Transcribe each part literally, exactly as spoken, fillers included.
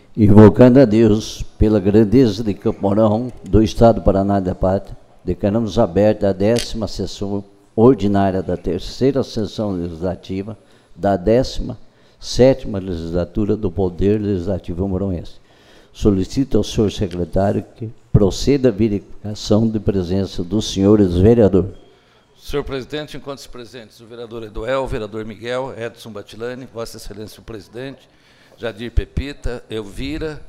Invocando a Deus pela grandeza de Campo Mourão, do Estado do Paraná e da Pátria, declaramos aberta a décima sessão ordinária da terceira sessão legislativa da décima sétima legislatura do Poder Legislativo Mourãoense. Solicito ao senhor secretário que proceda a verificação de presença dos senhores vereadores. Senhor presidente, encontros presentes o vereador Eduel, o vereador Miguel, Edson Batilani, Vossa Excelência o presidente, Jadir Pepita, Elvira,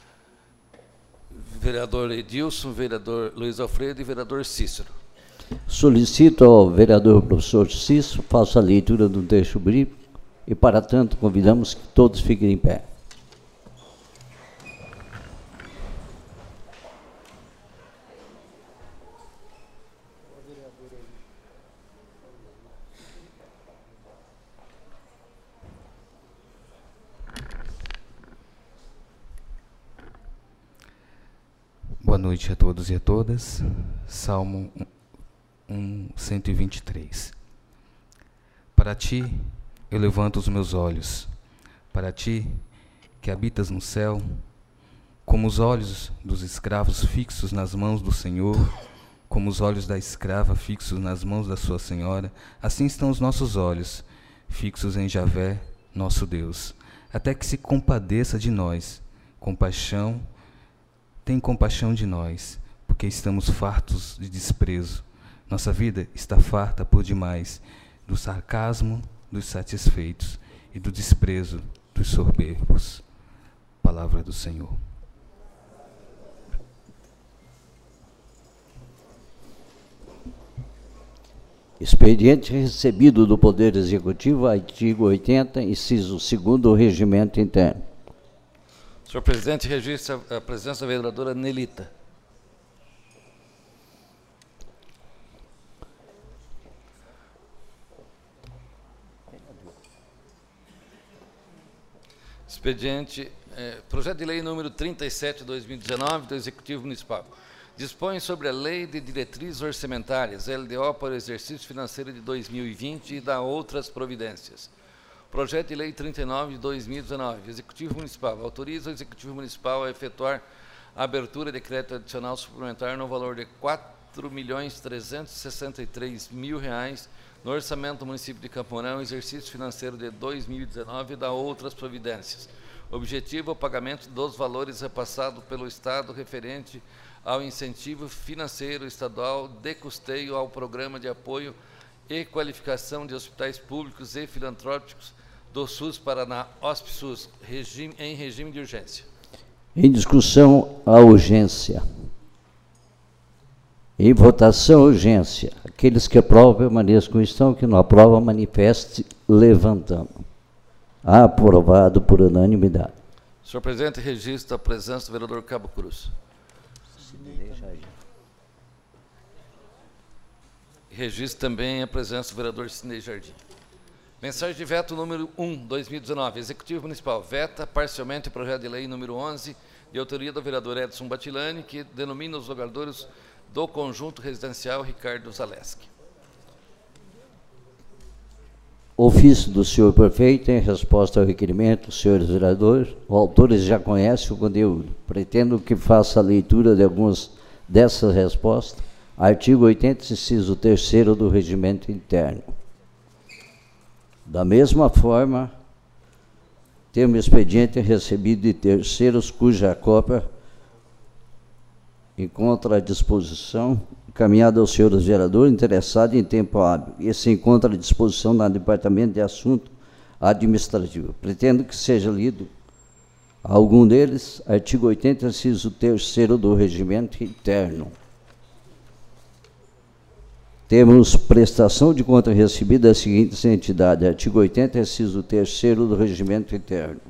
vereador Edilson, vereador Luiz Alfredo e vereador Cícero. Solicito ao vereador professor Cícero faça a leitura do texto bíblico e, para tanto, convidamos que todos fiquem em pé. Boa noite a todos e a todas. Salmo cento e vinte e três. Para ti eu levanto os meus olhos, para ti que habitas no céu, como os olhos dos escravos fixos nas mãos do Senhor, como os olhos da escrava fixos nas mãos da sua senhora, assim estão os nossos olhos, fixos em Javé, nosso Deus, até que se compadeça de nós. Compaixão, tem compaixão de nós, porque estamos fartos de desprezo. Nossa vida está farta por demais do sarcasmo dos satisfeitos e do desprezo dos soberbos. Palavra do Senhor. Expediente recebido do Poder Executivo, artigo oitenta, inciso segundo do Regimento Interno. Senhor presidente, registra a presença da vereadora Nelita. Expediente, eh, projeto de lei número trinta e sete, dois mil e dezenove, do Executivo Municipal. Dispõe sobre a Lei de Diretrizes Orçamentárias, L D O, para o exercício financeiro de dois mil e vinte e dá outras providências. Projeto de lei trinta e nove de dois mil e dezenove, Executivo Municipal, autoriza o Executivo Municipal a efetuar a abertura de crédito adicional suplementar no valor de quatro milhões trezentos e sessenta e três mil reais no orçamento do município de Campo Mourão, exercício financeiro de dois mil e dezenove e dá outras providências. Objetivo, o pagamento dos valores repassados pelo Estado referente ao incentivo financeiro estadual de custeio ao programa de apoio e qualificação de hospitais públicos e filantrópicos do SUS Paraná, HospiSUS, regime, em regime de urgência. Em discussão, a urgência. Em votação, urgência. Aqueles que aprovam, permaneçam como estão, que não aprovam, manifeste levantando. Aprovado por unanimidade. Senhor presidente, registro a presença do vereador Cabo Cruz. Registro também a presença do vereador Sidnei Jardim. Mensagem de veto número um, dois mil e dezenove. Executivo Municipal veta parcialmente o projeto de lei número onze, de autoria do vereador Edson Batilani, que denomina os jogadores do conjunto residencial Ricardo Zaleski. Ofício do senhor prefeito, em resposta ao requerimento, senhores vereadores, os autores já conhecem o conteúdo. Pretendo que faça a leitura de algumas dessas respostas. Artigo oitenta, inciso terceiro do Regimento Interno. Da mesma forma, temos expediente recebido de terceiros cuja cópia encontra à disposição, encaminhada aos senhores vereadores interessados em tempo hábil, e se encontra à disposição no Departamento de Assunto Administrativo. Pretendo que seja lido algum deles. Artigo oitenta, inciso terceiro do Regimento Interno. Temos prestação de conta recebida das seguintes entidades. Artigo oitenta, inciso terceiro do Regimento Interno.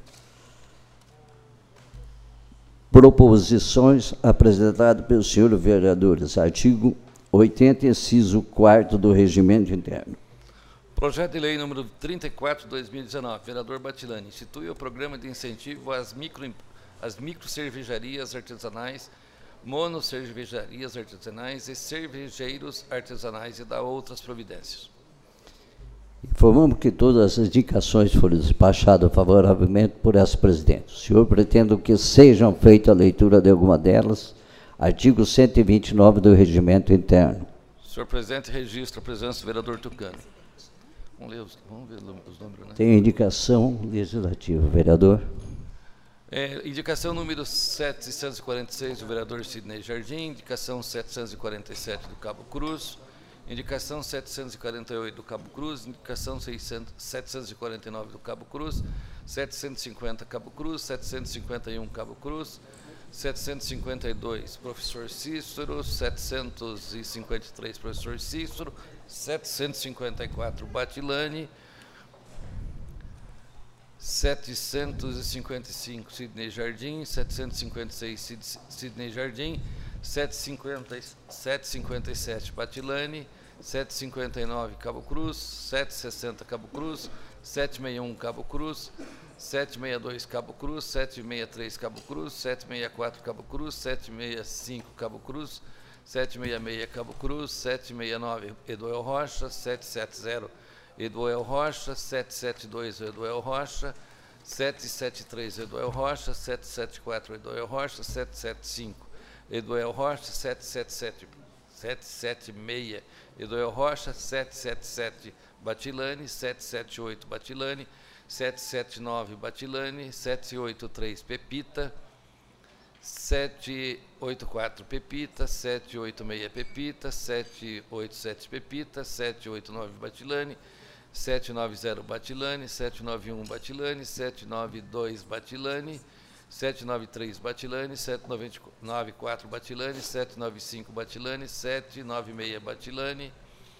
Proposições apresentadas pelos senhores vereadores. Artigo oitenta, inciso quarto do Regimento Interno. Projeto de lei número trinta e quatro de dois mil e dezenove, vereador Batilani, institui o programa de incentivo às micro, às micro cervejarias artesanais, monocervejarias artesanais e cervejeiros artesanais e dá outras providências. Informamos que todas as indicações foram despachadas favoravelmente por essa presidente. O senhor pretende que sejam feita a leitura de alguma delas? Artigo cento e vinte e nove do Regimento Interno. Senhor presidente, registra a presença do vereador Tucano. Vamos ler os, vamos ver os números, né? Tem indicação legislativa, vereador. É, indicação número setecentos e quarenta e seis do vereador Sidney Jardim, indicação setecentos e quarenta e sete do Cabo Cruz, indicação setecentos e quarenta e oito do Cabo Cruz, indicação setecentos e quarenta e nove do Cabo Cruz, setecentos e cinquenta Cabo Cruz, setecentos e cinquenta e um Cabo Cruz, setecentos e cinquenta e dois professor Cícero, setecentos e cinquenta e três professor Cícero, setecentos e cinquenta e quatro Batilani, setecentos e cinquenta e cinco Sidney Jardim, setecentos e cinquenta e seis Sidney Jardim, setecentos e cinquenta e sete Batilani, setecentos e cinquenta e nove Cabo Cruz, setecentos e sessenta Cabo Cruz, setecentos e sessenta e um Cabo Cruz, setecentos e sessenta e dois Cabo Cruz, setecentos e sessenta e três Cabo Cruz, setecentos e sessenta e quatro Cabo Cruz, setecentos e sessenta e cinco Cabo Cruz, setecentos e sessenta e seis Cabo Cruz, setecentos e sessenta e nove Eduel Rocha, setecentos e setenta Eduel Rocha, setecentos e setenta e dois Eduel Rocha, setecentos e setenta e três Eduel Rocha, setecentos e setenta e quatro Eduel Rocha, setecentos e setenta e cinco Eduel Rocha, setecentos e setenta e sete Eduel Rocha, setecentos e setenta e sete Batilani, setecentos e setenta e oito Batilani, setecentos e setenta e nove Batilani, setecentos e oitenta e três Pepita, setecentos e oitenta e quatro Pepita, setecentos e oitenta e seis Pepita, setecentos e oitenta e sete Pepita, setecentos e oitenta e nove Batilani, setecentos e noventa Batilani, setecentos e noventa e um Batilani, setecentos e noventa e dois Batilani, setecentos e noventa e três Batilani, setecentos e noventa e quatro Batilani, setecentos e noventa e cinco Batilani, setecentos e noventa e seis Batilani,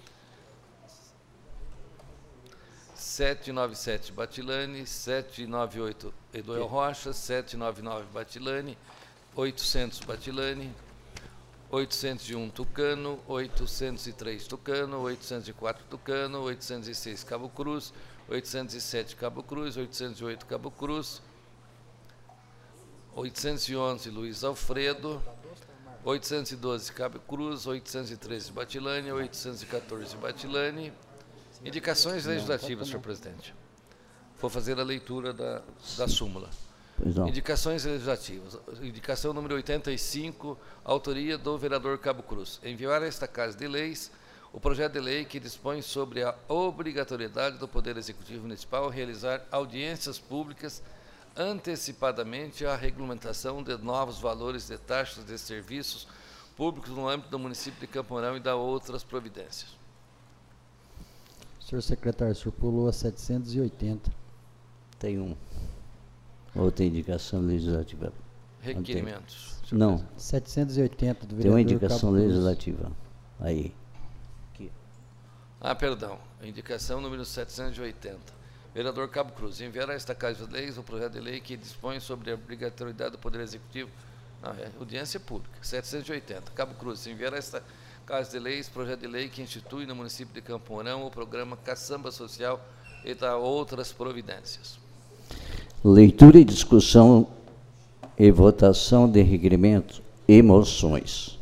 setecentos e noventa e sete Batilani, setecentos e noventa e oito Eduel Rocha, setecentos e noventa e nove Batilani, oitocentos Batilani, oitocentos e um Tucano, oitocentos e três Tucano, oitocentos e quatro Tucano, oitocentos e seis Cabo Cruz, oitocentos e sete Cabo Cruz, oitocentos e oito Cabo Cruz, oitocentos e onze Luiz Alfredo, oitocentos e doze Cabo Cruz, oitocentos e treze Batilani, oitocentos e quatorze Batilani. Indicações legislativas, senhor presidente. Vou fazer a leitura da, da súmula. Indicações legislativas. Indicação número oitenta e cinco, autoria do vereador Cabo Cruz. Enviar a esta Casa de Leis o projeto de lei que dispõe sobre a obrigatoriedade do Poder Executivo Municipal realizar audiências públicas antecipadamente à regulamentação de novos valores de taxas de serviços públicos no âmbito do município de Campo Mourão e da outras providências. Senhor secretário, o senhor pulou a setecentos e oitenta. Tem um. Outra indicação legislativa. Requerimentos. Não. setecentos e oitenta do vereador Tem uma indicação Cabo Cruz. legislativa. Aí. Aqui. Ah, perdão. Indicação número setecentos e oitenta. Vereador Cabo Cruz, enviar a esta Casa de Leis o projeto de lei que dispõe sobre a obrigatoriedade do Poder Executivo. Não, é audiência pública. setecentos e oitenta. Cabo Cruz, enviar a esta Casa de Leis, projeto de lei que institui no município de Campo Mourão o programa Caçamba Social e da outras providências. Leitura e discussão e votação de requerimentos e moções.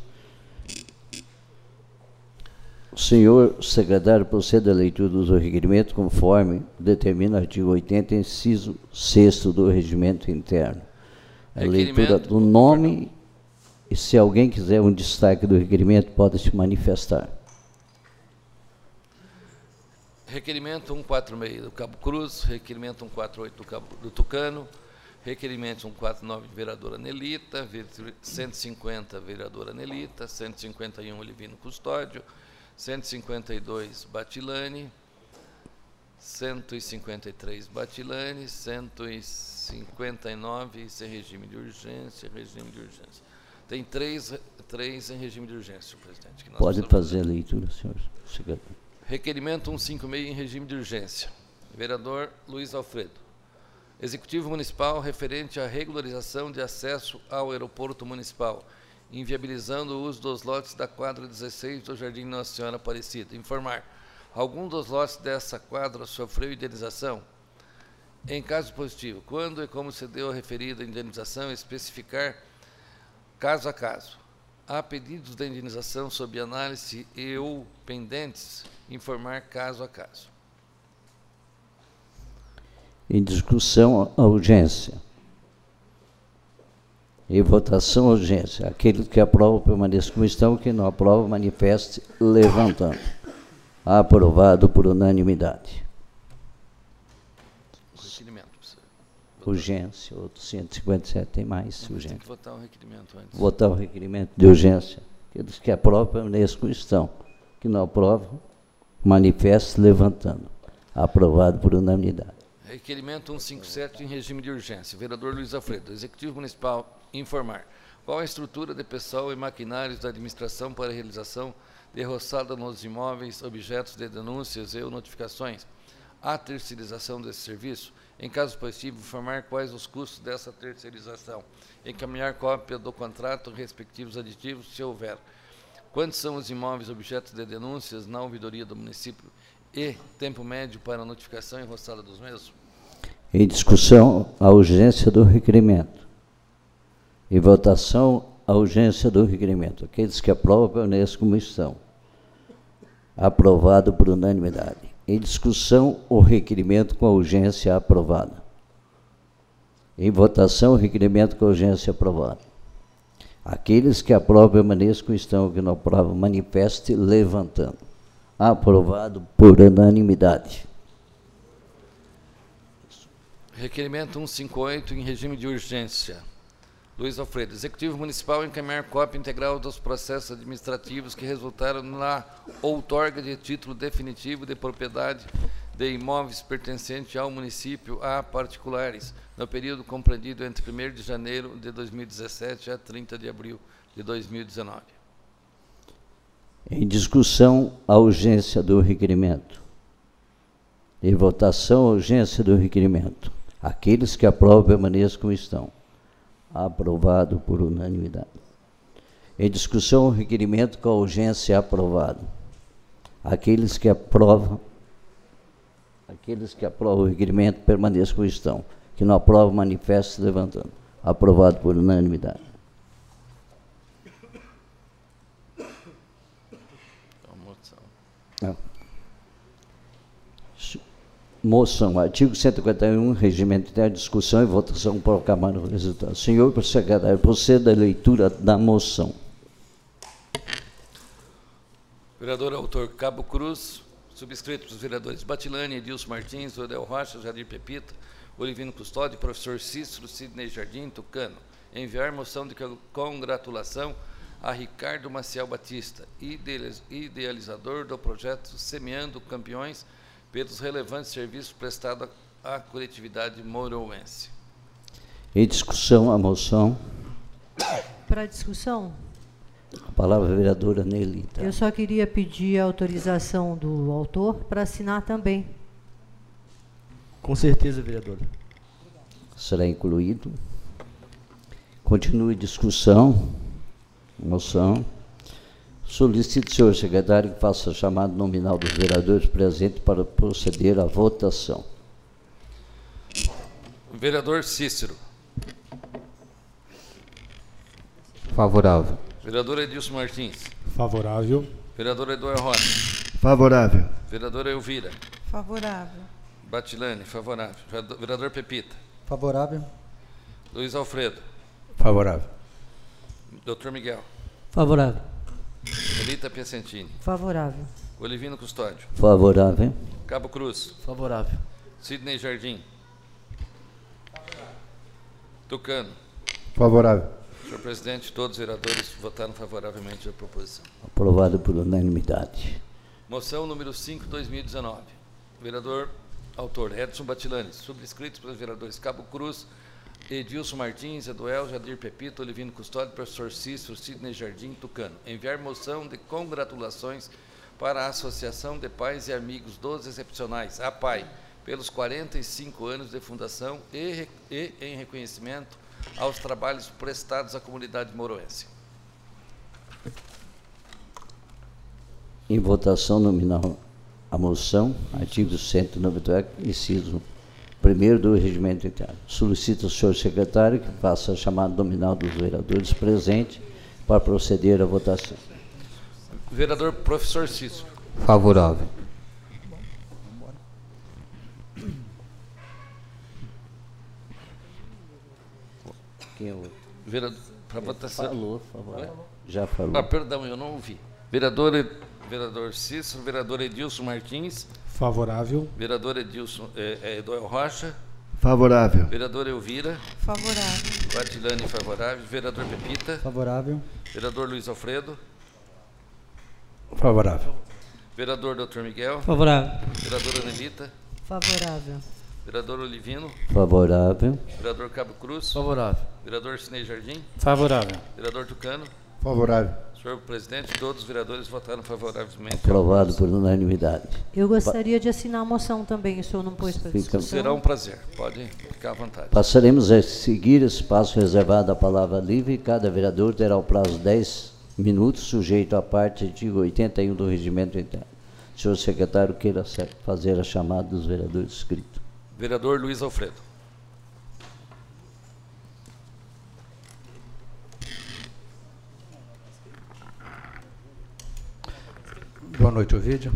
O senhor secretário procede à leitura dos requerimentos conforme determina o artigo oitenta, inciso sexto do Regimento Interno. A leitura do nome e, se alguém quiser um destaque do requerimento, pode se manifestar. Requerimento cento e quarenta e seis do Cabo Cruz, requerimento cento e quarenta e oito do, Cabo, do Tucano, requerimento cento e quarenta e nove, vereadora Nelita, cento e cinquenta, vereadora Nelita, cento e cinquenta e um, Olivino Custódio, cento e cinquenta e dois, Batilani, cento e cinquenta e três, Batilani, cento e cinquenta e nove, sem regime de urgência, regime de urgência. Tem três, três em regime de urgência, senhor presidente. Que nós Pode fazer a leitura, senhor secretário. Requerimento cento e cinquenta e seis em regime de urgência. Vereador Luiz Alfredo. Executivo Municipal referente à regularização de acesso ao aeroporto municipal, inviabilizando o uso dos lotes da quadra dezesseis do Jardim Nossa Senhora Aparecida. Informar. Algum dos lotes dessa quadra sofreu indenização? Em caso positivo, quando e como se deu a referida indenização, especificar caso a caso. Há pedidos de indenização sob análise e ou pendentes, informar caso a caso. Em discussão, a urgência. Em votação, a urgência. Aquele que aprova, permaneça como estão. Quem não aprova, manifeste levantando. Aprovado por unanimidade. Requerimento. Urgência, outro cento e cinquenta e sete tem mais urgência. Tem que votar o requerimento antes. Votar o requerimento de urgência. Aqueles que aprovam, permaneçam como estão. Que não aprovam, manifeste levantando. Aprovado por unanimidade. Requerimento cento e cinquenta e sete em regime de urgência. Vereador Luiz Alfredo. Executivo Municipal informar qual a estrutura de pessoal e maquinários da administração para a realização de roçada nos imóveis, objetos de denúncias e ou notificações, a terceirização desse serviço, em caso possível, informar quais os custos dessa terceirização, encaminhar cópia do contrato, respectivos aditivos, se houver. Quantos são os imóveis objetos de denúncias na ouvidoria do município e tempo médio para a notificação e roçada dos mesmos? Em discussão, a urgência do requerimento. Em votação, a urgência do requerimento. Aqueles que aprovam, permaneçam como estão. Aprovado por unanimidade. Em discussão, o requerimento com a urgência aprovada. Em votação, o requerimento com a urgência aprovada. Aqueles que aprovam, permaneçam como estão. Que não aprovam, manifeste levantando. Aprovado por unanimidade. Requerimento cento e cinquenta e oito em regime de urgência. Luiz Alfredo. Executivo Municipal encaminhar cópia integral dos processos administrativos que resultaram na outorga de título definitivo de propriedade de imóveis pertencentes ao município a particulares, no período compreendido entre primeiro de janeiro de dois mil e dezessete a trinta de abril de dois mil e dezenove. Em discussão, a urgência do requerimento. Em votação, a urgência do requerimento. Aqueles que aprovam, permaneçam como estão. Aprovado por unanimidade. Em discussão, o requerimento com a urgência aprovado. Aqueles que aprovam, aqueles que aprovam o requerimento permaneçam como estão. Que não aprovam, manifestem levantando. Aprovado por unanimidade. Não. Moção, artigo cento e cinquenta e um, regimento interno, discussão e votação por Câmara do resultado. Senhor secretário, proceda a leitura da moção. Vereador autor Cabo Cruz, subscrito pelos vereadores Batilani, Edilson Martins, Odel Rocha, Jadir Pepita, Olivino Custódio, professor Cícero, Sidney Jardim, Tucano. Enviar moção de congratulação a Ricardo Maciel Batista, idealizador do projeto Semeando Campeões, pelos relevantes serviços prestados à coletividade mouroense. Em discussão, a moção. Para discussão? A palavra é a vereadora Nelita. Eu só queria pedir a autorização do autor para assinar também. Com certeza, vereadora. Será incluído. Continue discussão. Moção. Solicito, senhor secretário, que faça a chamada nominal dos vereadores presentes para proceder à votação. Vereador Cícero. Favorável. Vereador Edilson Martins. Favorável. Vereador Eduardo Rocha. Favorável. Vereadora Elvira. Favorável. Batilani, favorável. Vereador Pepita. Favorável. Luiz Alfredo. Favorável. Doutor Miguel. Favorável. Elita Piacentini. Favorável. Olivino Custódio. Favorável. Cabo Cruz. Favorável. Sidney Jardim. Tucano. Favorável. Senhor presidente, todos os vereadores votaram favoravelmente à proposição. Aprovado por unanimidade. Moção número cinco, dois mil e dezenove. Vereador autor Edson Batilani, subscritos pelos vereadores Cabo Cruz, Edilson Martins, Eduel, Jadir Pepito, Olivino Custódio, professor Cícero, Sidney Jardim, Tucano. Enviar moção de congratulações para a Associação de Pais e Amigos dos Excepcionais, a P A I, pelos quarenta e cinco anos de fundação e, e em reconhecimento aos trabalhos prestados à comunidade mouroense. Em votação nominal, a moção, artigo cento e noventa e oito, inciso primeiro do regimento interno. Solicito ao senhor secretário que faça a chamada nominal dos vereadores presentes para proceder à votação. Vereador professor Cícero. Favorável. Quem eu... Vereador, para votação. Falou, favorável. Já falou. Ah, perdão, eu não ouvi. Vereador, vereador Cícero, vereador Edilson Martins. Favorável. Vereador Edilson é, é Edoel Rocha. Favorável. Vereador Elvira. Favorável. Guatilane, favorável. Vereador Pepita. Favorável. Vereador Luiz Alfredo. Favorável. Vereador doutor Miguel. Favorável. Vereadora Nelita. Favorável. Vereador Olivino. Favorável. Vereador Cabo Cruz. Favorável. Vereador Cinei Jardim. Favorável. Vereador Tucano. Favorável. Senhor presidente, todos os vereadores votaram favoravelmente. Aprovado por unanimidade. Eu gostaria de assinar a moção também, o senhor não pôs para Fica- discussão. Será um prazer. Pode ficar à vontade. Passaremos a seguir espaço reservado à palavra livre e cada vereador terá o prazo de dez minutos, sujeito à parte artigo oitenta e um do regimento interno. Senhor secretário, queira se- fazer a chamada dos vereadores inscritos. Vereador Luiz Alfredo. Boa noite, Ovídio.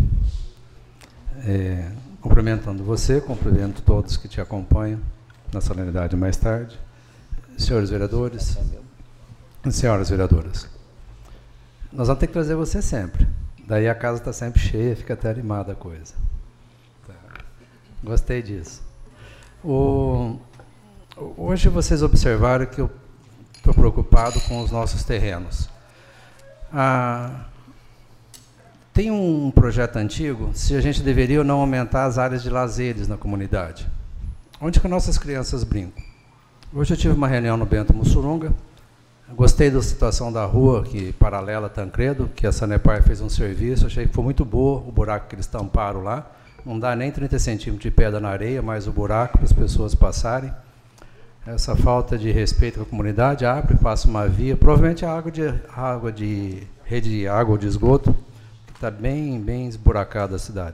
É, cumprimentando você, cumprimento todos que te acompanham na solenidade mais tarde. Senhores vereadores, senhoras vereadoras, nós vamos ter que trazer você sempre. Daí a casa está sempre cheia, fica até animada a coisa. Tá. Gostei disso. O, hoje vocês observaram que eu estou preocupado com os nossos terrenos. A Tem um projeto antigo, se a gente deveria ou não aumentar as áreas de lazeres na comunidade. Onde que nossas crianças brincam? Hoje eu tive uma reunião no Bento Mussurunga, gostei da situação da rua, que paralela a Tancredo, que a Sanepar fez um serviço, achei que foi muito boa o buraco que eles tamparam lá. Não dá nem trinta centímetros de pedra na areia, mas o buraco para as pessoas passarem. Essa falta de respeito com a comunidade, abre, passa uma via, provavelmente a água de, água de rede de água ou de esgoto, está bem, bem esburacada a cidade.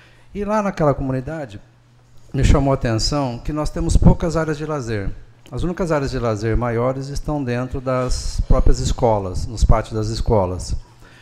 E lá naquela comunidade, me chamou a atenção que nós temos poucas áreas de lazer. As únicas áreas de lazer maiores estão dentro das próprias escolas, nos pátios das escolas.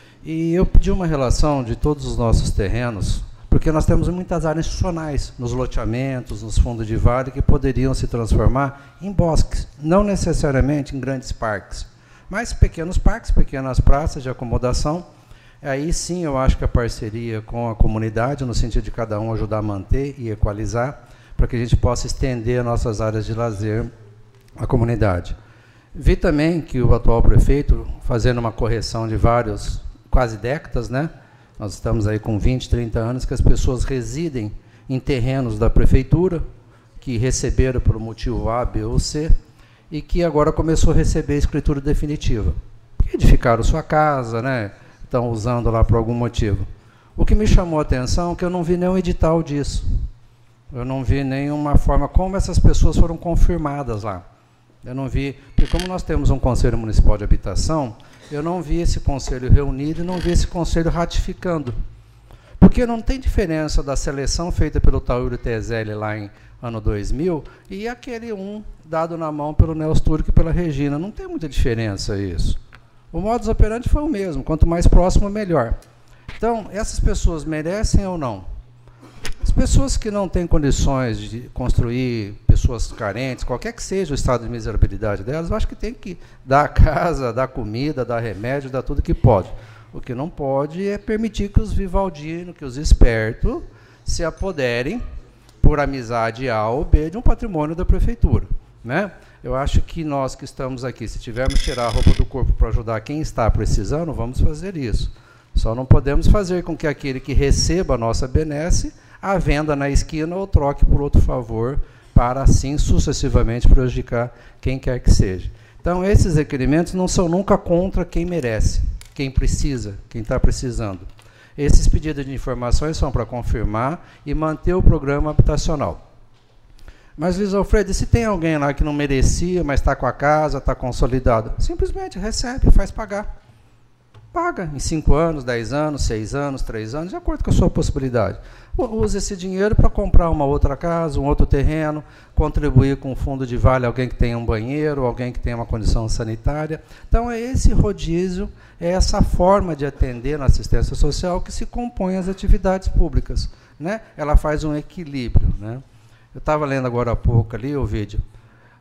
E eu pedi uma relação de todos os nossos terrenos, porque nós temos muitas áreas institucionais, nos loteamentos, nos fundos de vale, que poderiam se transformar em bosques, não necessariamente em grandes parques, mas pequenos parques, pequenas praças de acomodação. Aí sim eu acho que a parceria com a comunidade, no sentido de cada um ajudar a manter e equalizar, para que a gente possa estender nossas áreas de lazer à comunidade. Vi também que o atual prefeito, fazendo uma correção de vários, quase décadas, né? Nós estamos aí com vinte, trinta anos, que as pessoas residem em terrenos da prefeitura, que receberam por motivo A, B ou C, e que agora começou a receber a escritura definitiva. Que edificaram sua casa, né? Estão usando lá por algum motivo. O que me chamou a atenção é que eu não vi nenhum edital disso. Eu não vi nenhuma forma como essas pessoas foram confirmadas lá. Eu não vi, porque como nós temos um Conselho Municipal de Habitação, eu não vi esse Conselho reunido e não vi esse Conselho ratificando. Porque não tem diferença da seleção feita pelo Taúrio Tezelli lá em ano dois mil e aquele um dado na mão pelo Nelson Turco e pela Regina. Não tem muita diferença isso. O modus operandi foi o mesmo, quanto mais próximo, melhor. Então, essas pessoas merecem ou não? As pessoas que não têm condições de construir, pessoas carentes, qualquer que seja o estado de miserabilidade delas, eu acho que tem que dar casa, dar comida, dar remédio, dar tudo que pode. O que não pode é permitir que os vivaldinos, que os espertos, se apoderem, por amizade A ou B, de um patrimônio da prefeitura, né? Eu acho que nós que estamos aqui, se tivermos que tirar a roupa do corpo para ajudar quem está precisando, vamos fazer isso. Só não podemos fazer com que aquele que receba a nossa benesse a venda na esquina ou troque por outro favor, para assim sucessivamente prejudicar quem quer que seja. Então, esses requerimentos não são nunca contra quem merece, quem precisa, quem está precisando. Esses pedidos de informações são para confirmar e manter o programa habitacional. Mas, Luiz Alfredo, e se tem alguém lá que não merecia, mas está com a casa, está consolidado? Simplesmente recebe, faz pagar. Paga em cinco anos, dez anos, seis anos, três anos, de acordo com a sua possibilidade. Use esse dinheiro para comprar uma outra casa, um outro terreno, contribuir com o fundo de vale, alguém que tenha um banheiro, alguém que tenha uma condição sanitária. Então, é esse rodízio, é essa forma de atender na assistência social que se compõe as atividades públicas, né? Ela faz um equilíbrio, né? Eu estava lendo agora há pouco ali o vídeo.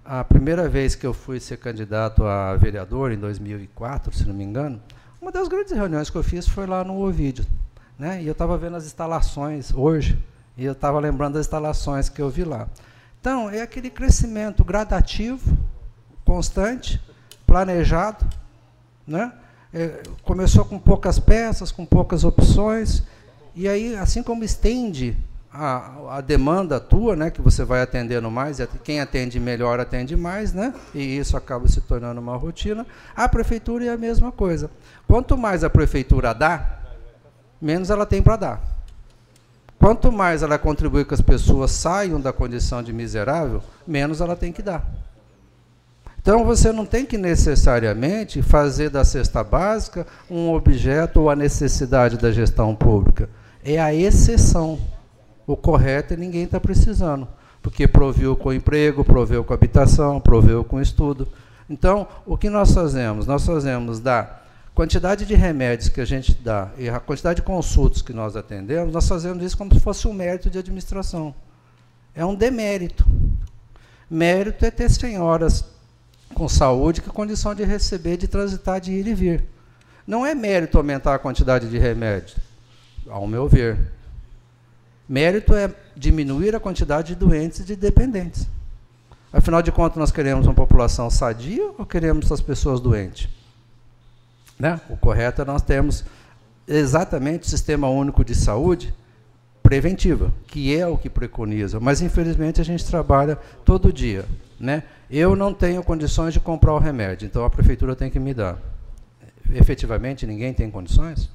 a primeira vez que eu fui ser candidato a vereador, em dois mil e quatro, se não me engano, uma das grandes reuniões que eu fiz foi lá no Ovídio, né? E eu estava vendo as instalações hoje, e eu estava lembrando das instalações que eu vi lá. Então, é aquele crescimento gradativo, constante, planejado, né? É, começou com poucas peças, com poucas opções, e aí, assim como estende a, a demanda tua, né, que você vai atendendo mais, e quem atende melhor atende mais, né, e isso acaba se tornando uma rotina, a prefeitura é a mesma coisa. Quanto mais a prefeitura dá, menos ela tem para dar. Quanto mais ela contribui que as pessoas saiam da condição de miserável, menos ela tem que dar. Então, você não tem que necessariamente fazer da cesta básica um objeto ou a necessidade da gestão pública. É a exceção. O correto é ninguém está precisando, porque proveu com emprego, proveu com habitação, proveu com estudo. Então, o que nós fazemos? Nós fazemos da quantidade de remédios que a gente dá e a quantidade de consultas que nós atendemos, nós fazemos isso como se fosse um mérito de administração. É um demérito. Mérito é ter senhoras com saúde que condição de receber, de transitar, de ir e vir. Não é mérito aumentar a quantidade de remédios, ao meu ver. Mérito é diminuir a quantidade de doentes e de dependentes. Afinal de contas, nós queremos uma população sadia ou queremos as pessoas doentes? Né? O correto é nós termos exatamente o Sistema Único de Saúde preventiva, que é o que preconiza, mas infelizmente a gente trabalha todo dia, né? Eu não tenho condições de comprar o remédio, então a prefeitura tem que me dar. Efetivamente, ninguém tem condições?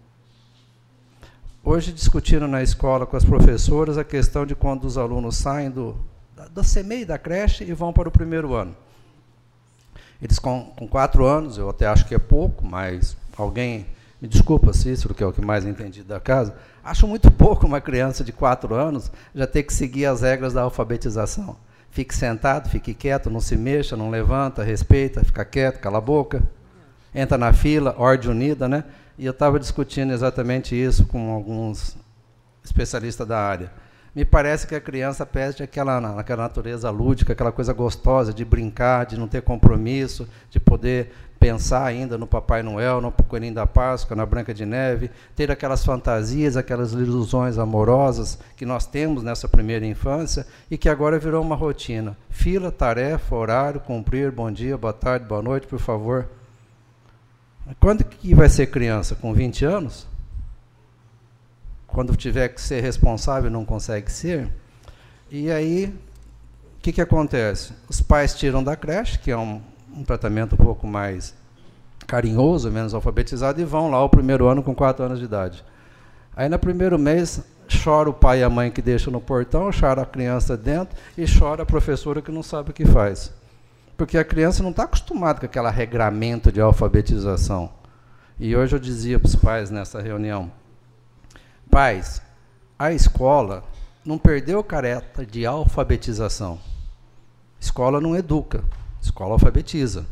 Hoje, discutindo na escola com as professoras a questão de quando os alunos saem do, da C M E I, da creche, e vão para o primeiro ano. Eles, com, com quatro anos, eu até acho que é pouco, mas alguém, me desculpa, Cícero, que é o que mais entendi da casa, acho muito pouco uma criança de quatro anos já ter que seguir as regras da alfabetização. Fique sentado, fique quieto, não se mexa, não levanta, respeita, fica quieto, cala a boca, entra na fila, ordem unida, né? E eu estava discutindo exatamente isso com alguns especialistas da área. Me parece que a criança perde aquela, aquela natureza lúdica, aquela coisa gostosa de brincar, de não ter compromisso, de poder pensar ainda no Papai Noel, no Coelhinho da Páscoa, na Branca de Neve, ter aquelas fantasias, aquelas ilusões amorosas que nós temos nessa primeira infância e que agora virou uma rotina. Fila, tarefa, horário, cumprir, bom dia, boa tarde, boa noite, por favor. Quando que vai ser criança? Com vinte anos? Quando tiver que ser responsável, não consegue ser? E aí, o que, que acontece? Os pais tiram da creche, que é um, um tratamento um pouco mais carinhoso, menos alfabetizado, e vão lá ao primeiro ano com quatro anos de idade. Aí, no primeiro mês, chora o pai e a mãe que deixam no portão, chora a criança dentro e chora a professora que não sabe o que faz. Porque a criança não está acostumada com aquele regramento de alfabetização. E hoje eu dizia para os pais nessa reunião, pais, a escola não perdeu o caráter de alfabetização. Escola não educa, escola alfabetiza.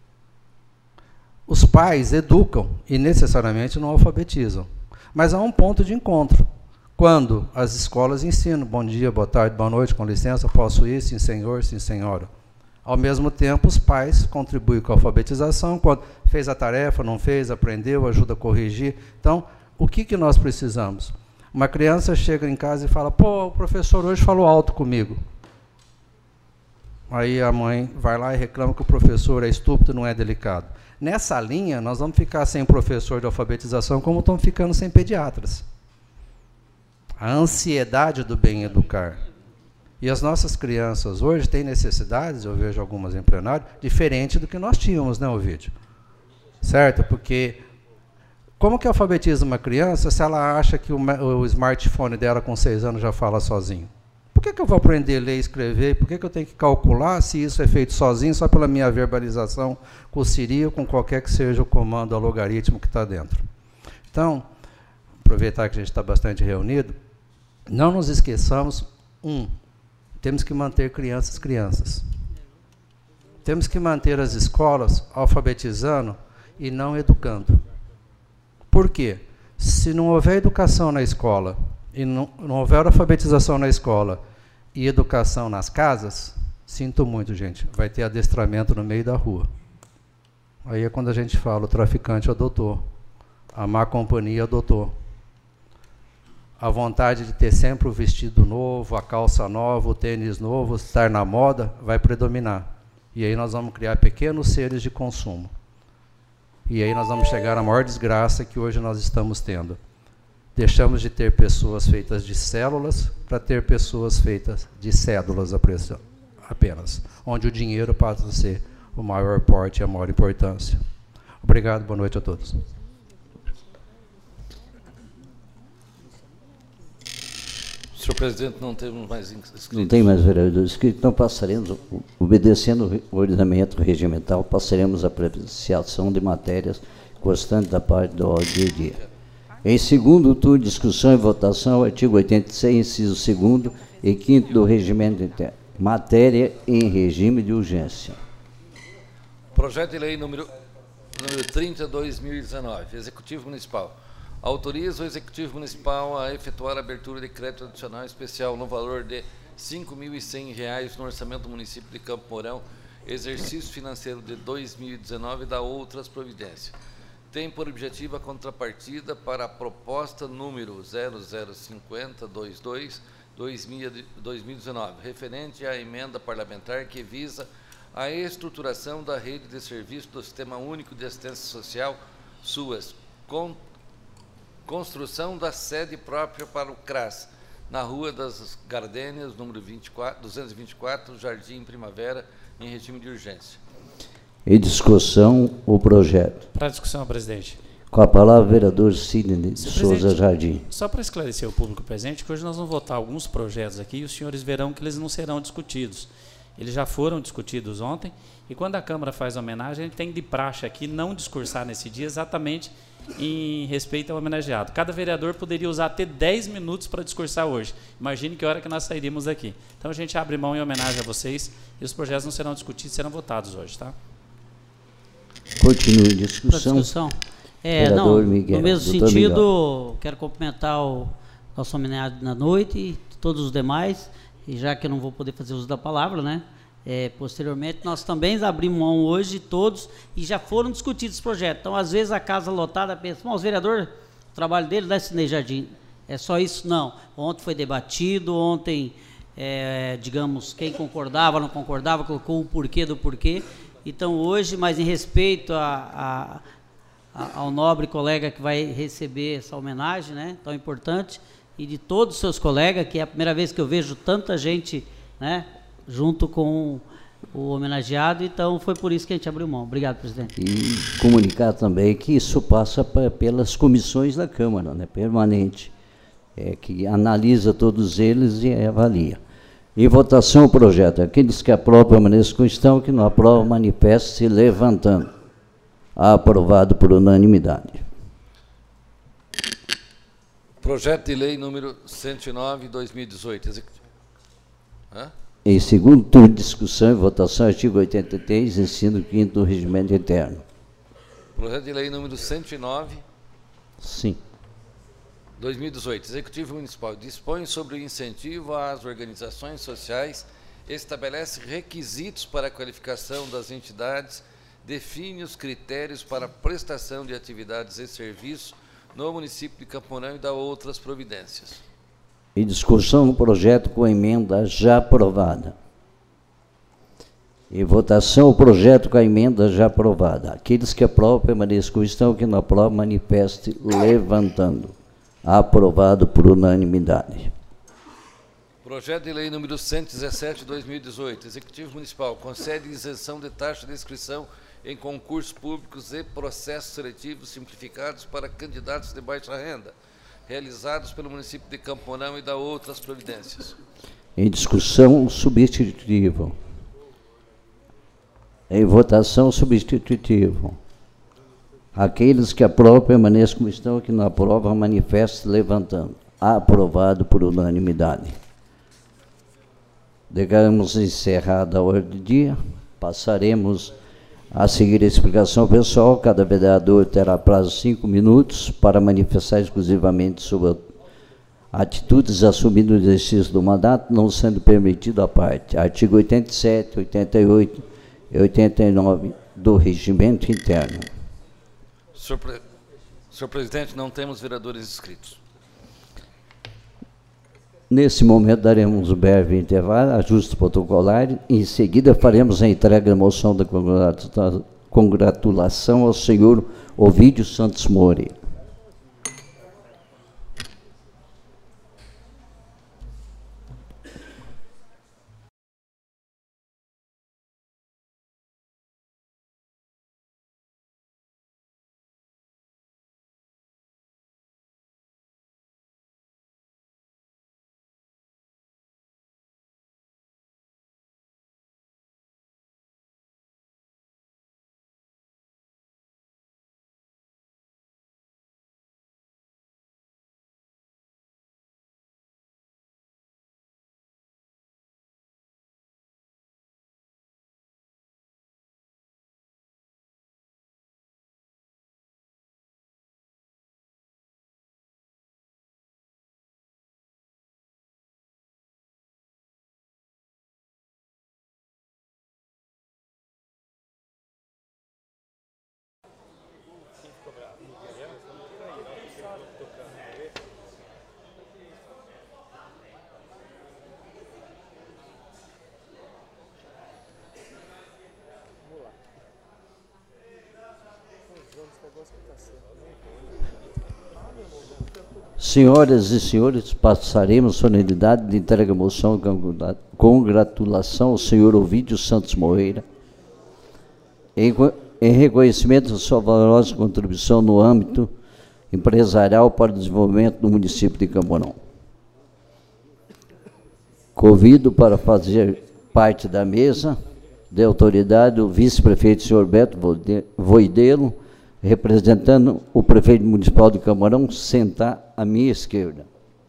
Os pais educam e necessariamente não alfabetizam. Mas há um ponto de encontro. Quando as escolas ensinam, bom dia, boa tarde, boa noite, com licença, posso ir, sim senhor, sim senhora. Ao mesmo tempo, os pais contribuem com a alfabetização, quando fez a tarefa, não fez, aprendeu, ajuda a corrigir. Então, o que, que nós precisamos? Uma criança chega em casa e fala, pô, o professor hoje falou alto comigo. Aí a mãe vai lá e reclama que o professor é estúpido, não é delicado. Nessa linha, nós vamos ficar sem professor de alfabetização, como estamos ficando sem pediatras. A ansiedade do bem educar. E as nossas crianças hoje têm necessidades, eu vejo algumas em plenário, diferente do que nós tínhamos, né, Ovídio? Certo? Porque como que alfabetiza uma criança se ela acha que o, o smartphone dela com seis anos já fala sozinho? Por que, que eu vou aprender a ler e escrever? Por que, que eu tenho que calcular se isso é feito sozinho, só pela minha verbalização com o Siri ou com qualquer que seja o comando, o logaritmo que está dentro? Então, aproveitar que a gente está bastante reunido, não nos esqueçamos, um, temos que manter crianças crianças. Temos que manter as escolas alfabetizando e não educando. Por quê? Se não houver educação na escola, e não, não houver alfabetização na escola e educação nas casas, Sinto muito, gente, vai ter adestramento no meio da rua. Aí é quando a gente fala, o traficante adotou, a má companhia adotou. A vontade de ter sempre o vestido novo, a calça nova, o tênis novo, estar na moda, vai predominar. E aí nós vamos criar pequenos seres de consumo. E aí nós vamos chegar à maior desgraça que hoje nós estamos tendo. Deixamos de ter pessoas feitas de células para ter pessoas feitas de cédulas apenas, onde o dinheiro passa a ser o maior porte e a maior importância. Obrigado, boa noite a todos. Senhor presidente, não temos mais inscritos. Não tem mais vereadores inscritos, então passaremos, obedecendo o ordenamento regimental, passaremos a apreciação de matérias constantes da parte do ordem do dia. Em segundo turno, discussão e votação, artigo oitenta e seis, inciso segundo e quinto do regimento interno. Matéria em regime de urgência. Projeto de lei número, número trinta, dois mil e dezenove, Executivo Municipal. Autoriza o Executivo Municipal a efetuar a abertura de crédito adicional especial no valor de cinco mil e cem reais no orçamento do município de Campo Mourão, exercício financeiro de dois mil e dezenove, da outras providências. Tem por objetivo a contrapartida para a proposta número zero zero cinco zero dois dois dois mil e dezenove, referente à emenda parlamentar que visa a estruturação da rede de serviço do Sistema Único de Assistência Social, SUAS, com construção da sede própria para o CRAS, na Rua das Gardênias, número vinte e quatro, duzentos e vinte e quatro, Jardim Primavera, em regime de urgência. Em discussão, o projeto. Para discussão, presidente. Com a palavra, vereador Sidney de Souza Jardim. Só para esclarecer o público presente, que hoje nós vamos votar alguns projetos aqui e os senhores verão que eles não serão discutidos. Eles já foram discutidos ontem e quando a Câmara faz homenagem, a gente tem de praxe aqui não discursar nesse dia exatamente em respeito ao homenageado. Cada vereador poderia usar até dez minutos para discursar hoje. Imagine que hora que nós sairíamos daqui. Então a gente abre mão em homenagem a vocês e os projetos não serão discutidos, serão votados hoje, tá? Continue a discussão. discussão. É, não, Miguel, no mesmo sentido, Miguel. Quero cumprimentar o nosso homenageado na noite e todos os demais, e já que eu não vou poder fazer uso da palavra, né? É, posteriormente, nós também abrimos mão hoje, todos, e já foram discutidos os projetos. Então, às vezes, a casa lotada pensa, os vereadores, o trabalho dele não é Sidney Jardim, é só isso? Não. Ontem foi debatido, ontem, é, digamos, quem concordava, não concordava, colocou o porquê do porquê. Então, hoje, mas em respeito a, a, a, ao nobre colega que vai receber essa homenagem, né, tão importante, e de todos os seus colegas, que é a primeira vez que eu vejo tanta gente, né, junto com o homenageado, então foi por isso que a gente abriu mão. Obrigado, presidente. E comunicar também que isso passa pra, pelas comissões da Câmara, né, permanente, é, que analisa todos eles e avalia. Em votação o projeto. Aqueles que aprovam permaneçam com estão, que não aprovam manifestem-se levantando. Aprovado por unanimidade. Projeto de lei número cento e nove, dois mil e dezoito. Executivo. Hã? Em segundo turno de discussão e votação, artigo oitenta e três, inciso quinto do regimento interno. Projeto de lei número cento e nove. Sim. dois mil e dezoito. Executivo Municipal dispõe sobre o incentivo às organizações sociais, estabelece requisitos para a qualificação das entidades, define os critérios para a prestação de atividades e serviços no município de Campo Mourão e dá outras providências. Em discussão, o projeto com emenda já aprovada. Em votação, o projeto com a emenda já aprovada. Aqueles que aprovam permaneçam como estão, que não aprovam manifestem levantando. Aprovado por unanimidade. Projeto de lei número cento e dezessete, dois mil e dezoito. Executivo Municipal concede isenção de taxa de inscrição em concursos públicos e processos seletivos simplificados para candidatos de baixa renda, realizados pelo município de Campo Mourão e dá outras providências. Em discussão, substitutivo. Em votação, substitutivo. Aqueles que aprovam permaneçam como estão, que não aprovam manifestem levantando. Aprovado por unanimidade. Declaramos encerrada a ordem do dia. Passaremos a seguir a explicação pessoal. Cada vereador terá prazo de cinco minutos para manifestar exclusivamente sobre atitudes assumidas no exercício do mandato, não sendo permitido à parte. Artigo oitenta e sete, oitenta e oito e oitenta e nove do Regimento Interno. Senhor, Pre... Senhor Presidente, não temos vereadores inscritos. Nesse momento, daremos um breve intervalo, ajuste protocolar, e em seguida faremos a entrega da moção da congratulação ao senhor Ovídio Santos Moreira. Senhoras e senhores, passaremos solenidade de entrega de moção de congratulação ao senhor Ovídio Santos Moreira, em, em reconhecimento da sua valorosa contribuição no âmbito empresarial para o desenvolvimento do município de Camporão. Convido para fazer parte da mesa de autoridade o vice-prefeito, senhor Beto Voidelo, representando o prefeito municipal de Camporão, sentar à minha esquerda.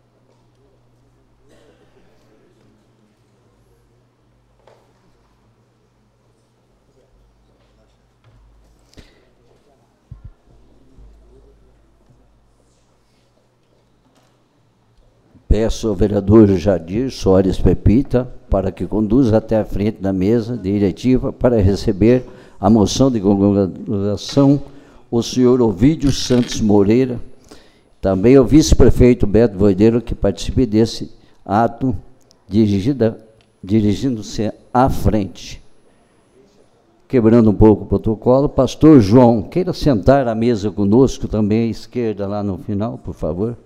Peço ao vereador Jadir Soares Pepita para que conduza até a frente da mesa diretiva para receber a moção de congratulação o senhor Ovídio Santos Moreira, também o vice-prefeito Beto Voideiro, que participe desse ato dirigindo-se à frente. Quebrando um pouco o protocolo, pastor João, queira sentar à mesa conosco também à esquerda, lá no final, por favor.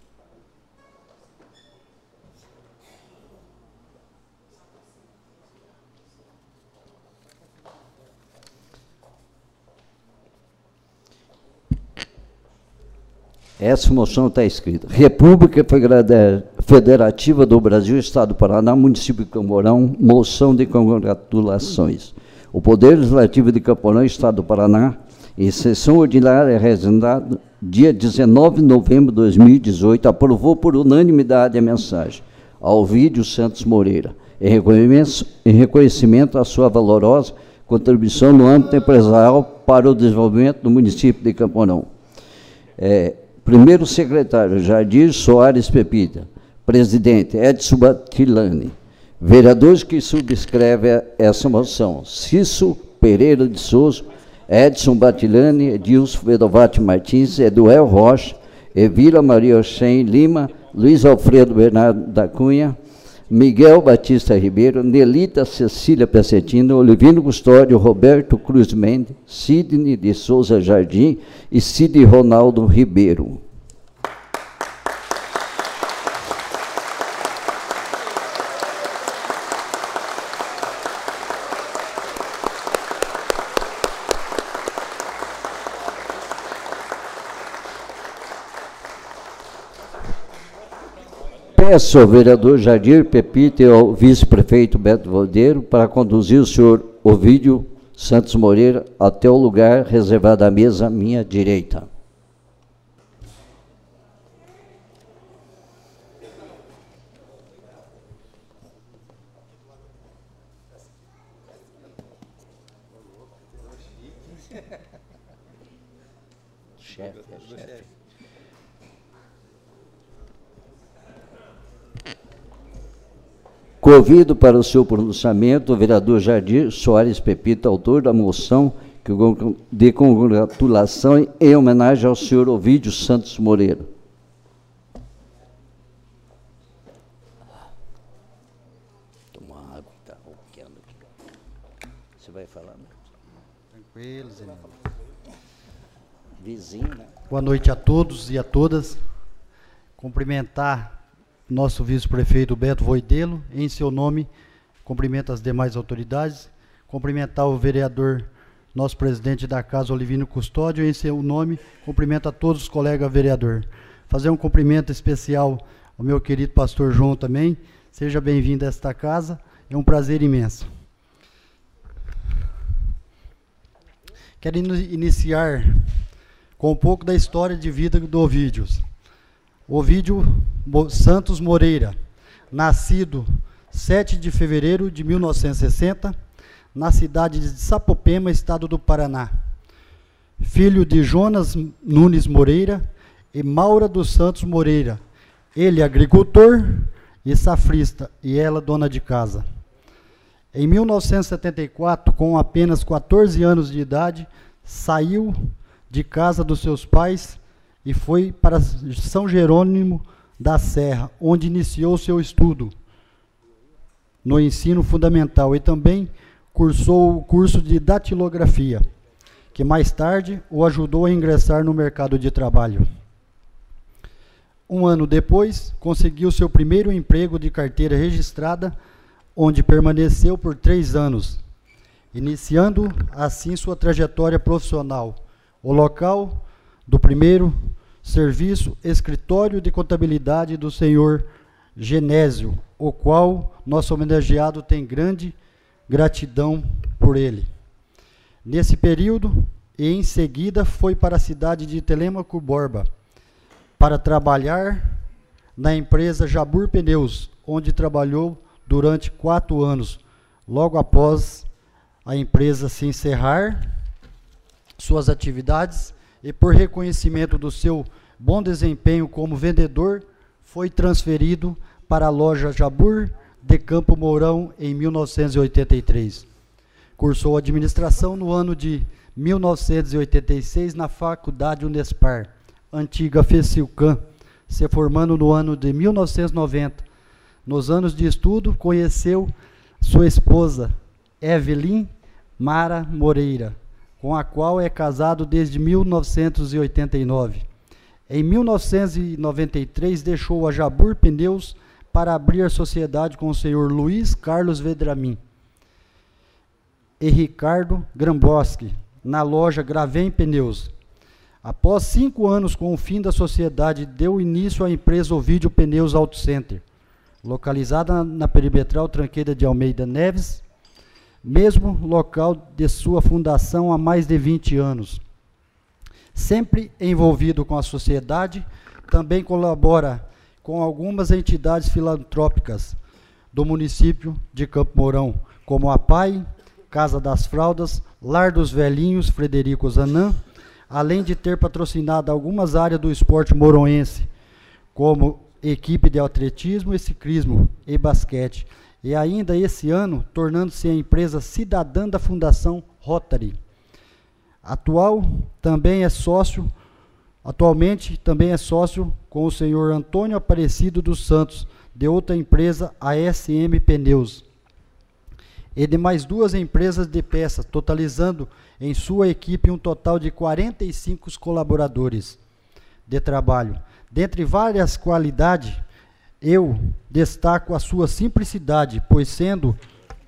Essa moção está escrita: República Federativa do Brasil, Estado do Paraná, Município de Camporão, moção de congratulações. O Poder Legislativo de Camporão, Estado do Paraná, em sessão ordinária realizada dia dezenove de novembro de dois mil e dezoito, aprovou por unanimidade a mensagem ao Ovídio Santos Moreira, em reconhecimento, em reconhecimento à sua valorosa contribuição no âmbito empresarial para o desenvolvimento do município de Camporão. É, Primeiro secretário, Jadir Soares Pepita. Presidente, Edson Batilani. Vereadores que subscrevem essa moção: Cício Pereira de Souza, Edson Batilani, Edilson Vedovati Martins, Eduel Rocha, Evila Maria Oxen Lima, Luiz Alfredo Bernardo da Cunha, Miguel Batista Ribeiro, Nelita Cecília Pecetino, Olivino Custódio, Roberto Cruz Mendes, Sidney de Souza Jardim e Cid Ronaldo Ribeiro. Peço ao vereador Jadir Pepita e ao vice-prefeito Beto Voideiro para conduzir o senhor Ovídio Santos Moreira até o lugar reservado à mesa à minha direita. Chefe, chefe. Convido para o seu pronunciamento o vereador Jardir Soares Pepita, autor da moção de congratulação em homenagem ao senhor Ovídio Santos Moreira. Toma água, tá roqueando aqui. Você vai falar, né? Tranquilo, Zenildo. Vizinho, né? Boa noite a todos e a todas. Cumprimentar nosso vice-prefeito Beto Voidelo, em seu nome, cumprimento as demais autoridades, cumprimentar o vereador, nosso presidente da casa, Olivino Custódio, em seu nome, cumprimento a todos os colegas vereador. Fazer um cumprimento especial ao meu querido pastor João também, seja bem-vindo a esta casa, é um prazer imenso. Quero iniciar com um pouco da história de vida do Ovídio. Ovídio Santos Moreira, nascido sete de fevereiro de mil novecentos e sessenta, na cidade de Sapopema, estado do Paraná. Filho de Jonas Nunes Moreira e Maura dos Santos Moreira. Ele agricultor e safrista, e ela dona de casa. Em mil novecentos e setenta e quatro, com apenas quatorze anos de idade, saiu de casa dos seus pais e foi para São Jerônimo da Serra, onde iniciou seu estudo no ensino fundamental e também cursou o curso de datilografia, que mais tarde o ajudou a ingressar no mercado de trabalho. Um ano depois, conseguiu seu primeiro emprego de carteira registrada, onde permaneceu por três anos, iniciando assim sua trajetória profissional. O local do primeiro serviço, escritório de contabilidade do senhor Genésio, o qual nosso homenageado tem grande gratidão por ele. Nesse período, e em seguida, foi para a cidade de Telêmaco Borba, para trabalhar na empresa Jabur Pneus, onde trabalhou durante quatro anos. Logo após a empresa se encerrar suas atividades, e por reconhecimento do seu bom desempenho como vendedor, foi transferido para a loja Jabur de Campo Mourão em mil novecentos e oitenta e três. Cursou administração no ano de mil novecentos e oitenta e seis na Faculdade Unespar, antiga FECILCAM, se formando no ano de mil novecentos e noventa. Nos anos de estudo, conheceu sua esposa, Evelyn Mara Moreira, com a qual é casado desde mil novecentos e oitenta e nove. Em mil novecentos e noventa e três, deixou a Jabur Pneus para abrir a sociedade com o senhor Luiz Carlos Vedramin e Ricardo Gramboski, na loja Gravem Pneus. Após cinco anos com o fim da sociedade, deu início à empresa Ovídio Pneus Auto Center, localizada na perimetral Tranqueira de Almeida Neves, mesmo local de sua fundação há mais de vinte anos. Sempre envolvido com a sociedade, também colabora com algumas entidades filantrópicas do município de Campo Mourão, como a P A I, Casa das Fraldas, Lar dos Velhinhos, Frederico Zanã, além de ter patrocinado algumas áreas do esporte mouronense, como equipe de atletismo e ciclismo e basquete, e ainda esse ano, tornando-se a empresa cidadã da Fundação Rotary. Atual, também é sócio, atualmente também é sócio com o senhor Antônio Aparecido dos Santos, de outra empresa, a S M Pneus, e de mais duas empresas de peças, totalizando em sua equipe um total de quarenta e cinco colaboradores de trabalho. Dentre várias qualidades, eu destaco a sua simplicidade, pois sendo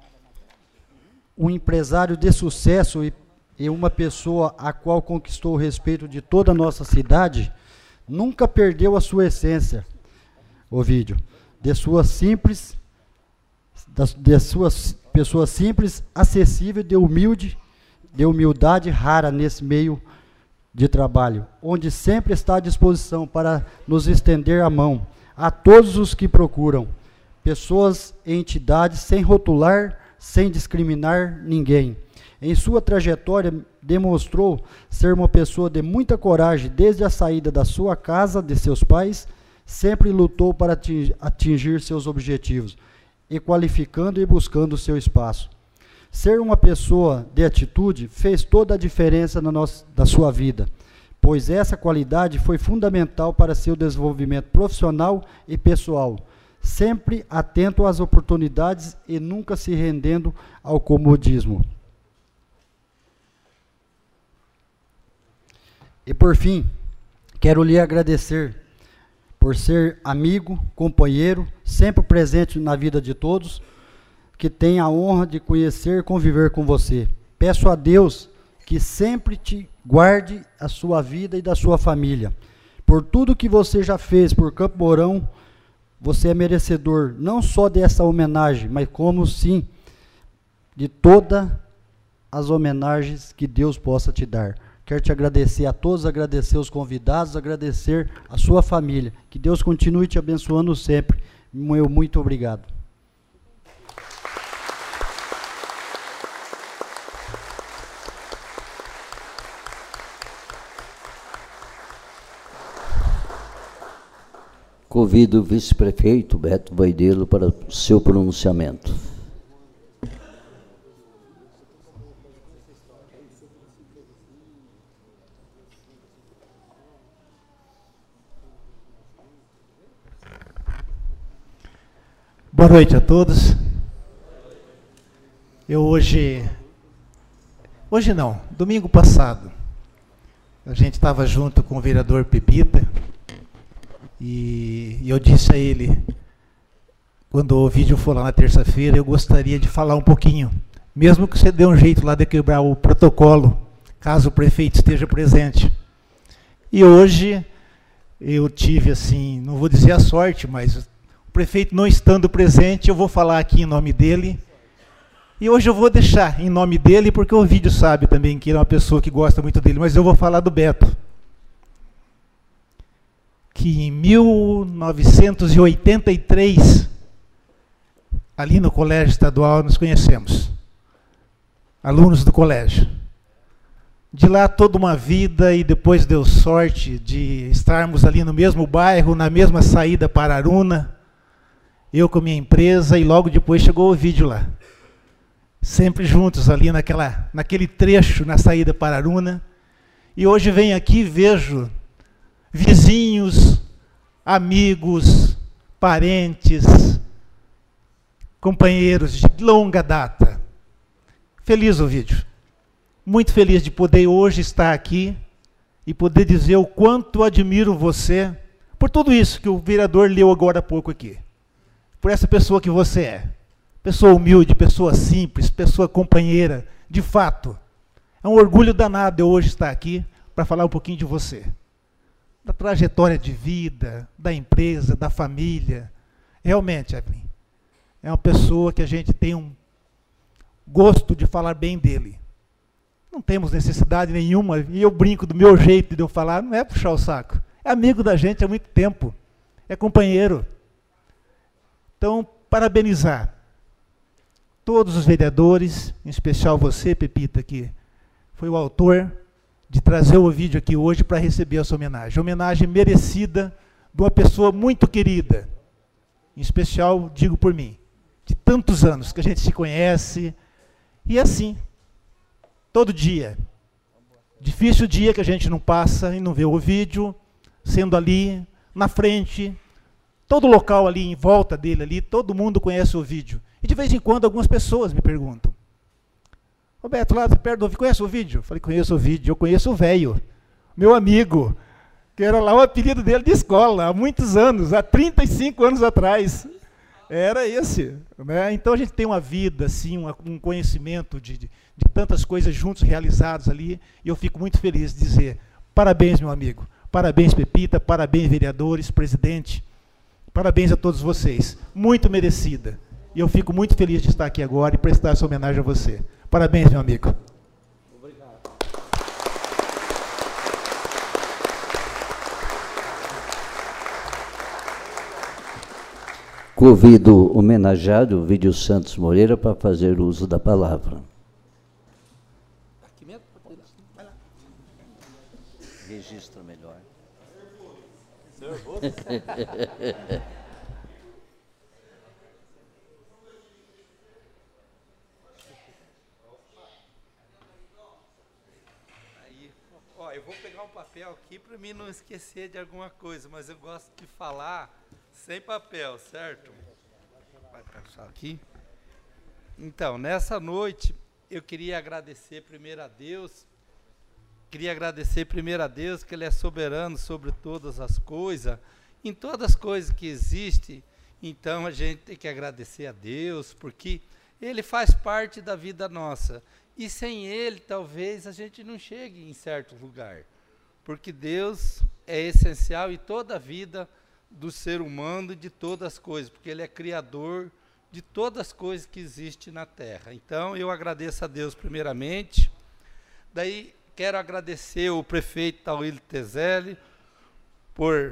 um empresário de sucesso e, e uma pessoa a qual conquistou o respeito de toda a nossa cidade, nunca perdeu a sua essência, Ovídio, de sua simples, de sua pessoa simples, acessível, de humilde, de humildade rara nesse meio de trabalho, onde sempre está à disposição para nos estender a mão a todos os que procuram, pessoas e entidades, sem rotular, sem discriminar ninguém. Em sua trajetória, demonstrou ser uma pessoa de muita coragem, desde a saída da sua casa, de seus pais, sempre lutou para atingir seus objetivos. e qualificando e buscando o seu espaço. Ser uma pessoa de atitude fez toda a diferença na nossa, da sua vida, pois essa qualidade foi fundamental para seu desenvolvimento profissional e pessoal, sempre atento às oportunidades e nunca se rendendo ao comodismo. E por fim, quero lhe agradecer por ser amigo, companheiro, sempre presente na vida de todos, que tem a honra de conhecer e conviver com você. Peço a Deus que sempre te guarde a sua vida e da sua família. Por tudo que você já fez por Campo Mourão, você é merecedor não só dessa homenagem, mas como sim de todas as homenagens que Deus possa te dar. Quero te agradecer a todos, agradecer os convidados, agradecer a sua família. Que Deus continue te abençoando sempre. Meu muito obrigado. Convido o vice-prefeito Beto Vaidelo para o seu pronunciamento. Boa noite a todos. Eu hoje, hoje não, domingo passado, a gente estava junto com o vereador Pepita, e eu disse a ele, quando o vídeo for lá na terça-feira, eu gostaria de falar um pouquinho, mesmo que você dê um jeito lá de quebrar o protocolo, caso o prefeito esteja presente. E hoje eu tive, assim, não vou dizer a sorte, mas o prefeito não estando presente, eu vou falar aqui em nome dele. E hoje eu vou deixar em nome dele, porque o vídeo sabe também que ele é uma pessoa que gosta muito dele, mas eu vou falar do Beto. Que em mil novecentos e oitenta e três, ali no Colégio Estadual, nos conhecemos. Alunos do colégio. De lá toda uma vida, e depois deu sorte de estarmos ali no mesmo bairro, na mesma saída para Aruna, eu com a minha empresa, e logo depois chegou o vídeo lá. Sempre juntos ali naquela, naquele trecho, na saída para Aruna. E hoje venho aqui e vejo vizinhos, amigos, parentes, companheiros de longa data. Feliz o vídeo. Muito feliz de poder hoje estar aqui e poder dizer o quanto admiro você por tudo isso que o vereador leu agora há pouco aqui. Por essa pessoa que você é. Pessoa humilde, pessoa simples, pessoa companheira. De fato, é um orgulho danado eu hoje estar aqui para falar um pouquinho de você. Da trajetória de vida, da empresa, da família. Realmente, Evelyn, é uma pessoa que a gente tem um gosto de falar bem dele. Não temos necessidade nenhuma, e eu brinco do meu jeito de eu falar, não é puxar o saco. É amigo da gente há muito tempo, é companheiro. Então, parabenizar todos os vereadores, em especial você, Pepita, que foi o autor de trazer o vídeo aqui hoje para receber essa homenagem. Homenagem merecida de uma pessoa muito querida. Em especial, digo por mim, de tantos anos que a gente se conhece. E assim, todo dia. Difícil o dia que a gente não passa e não vê o vídeo, sendo ali, na frente, todo local ali, em volta dele ali, todo mundo conhece o vídeo. E de vez em quando algumas pessoas me perguntam, Roberto, lá perto do ouvido, conhece o vídeo? Eu falei, conheço o vídeo, eu conheço o velho, meu amigo, que era lá o apelido dele de escola, há muitos anos, há trinta e cinco anos atrás. Era esse. Né? Então a gente tem uma vida, assim, uma, um conhecimento de, de, de tantas coisas juntos realizadas ali, e eu fico muito feliz de dizer, parabéns, meu amigo, parabéns, Pepita, parabéns, vereadores, presidente, parabéns a todos vocês, muito merecida. E eu fico muito feliz de estar aqui agora e prestar essa homenagem a você. Parabéns, meu amigo. Obrigado. Convido o homenageado, Vídio Santos Moreira, para fazer uso da palavra. Registra melhor. eu vou pegar um papel aqui para mim não esquecer de alguma coisa, mas eu gosto de falar sem papel, certo? Vai passar aqui. Então, nessa noite, eu queria agradecer primeiro a Deus, queria agradecer primeiro a Deus, que Ele é soberano sobre todas as coisas, em todas as coisas que existem, então a gente tem que agradecer a Deus, porque Ele faz parte da vida nossa, e sem Ele, talvez, a gente não chegue em certo lugar, porque Deus é essencial em toda a vida do ser humano e de todas as coisas, porque Ele é criador de todas as coisas que existem na Terra. Então, eu agradeço a Deus primeiramente, daí quero agradecer o prefeito Tauílio Tezelli, por,